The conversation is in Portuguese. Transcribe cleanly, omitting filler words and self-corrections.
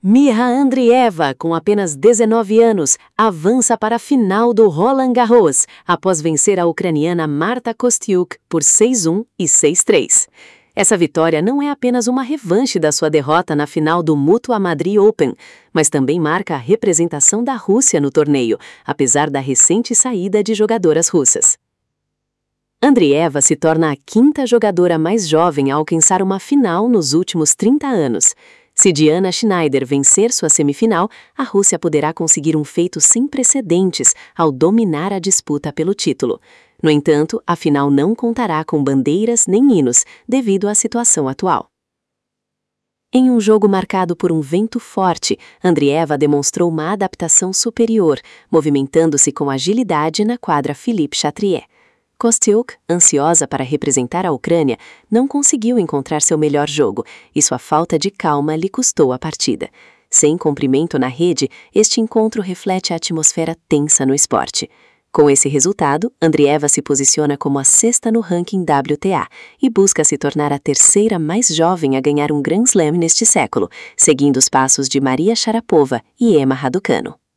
Miha Andrieva, com apenas 19 anos, avança para a final do Roland Garros, após vencer a ucraniana Marta Kostyuk por 6-1 e 6-3. Essa vitória não é apenas uma revanche da sua derrota na final do Mutua Madrid Open, mas também marca a representação da Rússia no torneio, apesar da recente saída de jogadoras russas. Andrieva se torna a quinta jogadora mais jovem a alcançar uma final nos últimos 30 anos. Se Diana Schneider vencer sua semifinal, a Rússia poderá conseguir um feito sem precedentes ao dominar a disputa pelo título. No entanto, a final não contará com bandeiras nem hinos, devido à situação atual. Em um jogo marcado por um vento forte, Andrieva demonstrou uma adaptação superior, movimentando-se com agilidade na quadra Philippe Chatrier. Kostyuk, ansiosa para representar a Ucrânia, não conseguiu encontrar seu melhor jogo e sua falta de calma lhe custou a partida. Sem comprimento na rede, este encontro reflete a atmosfera tensa no esporte. Com esse resultado, Andrieva se posiciona como a sexta no ranking WTA e busca se tornar a terceira mais jovem a ganhar um Grand Slam neste século, seguindo os passos de Maria Sharapova e Emma Raducanu.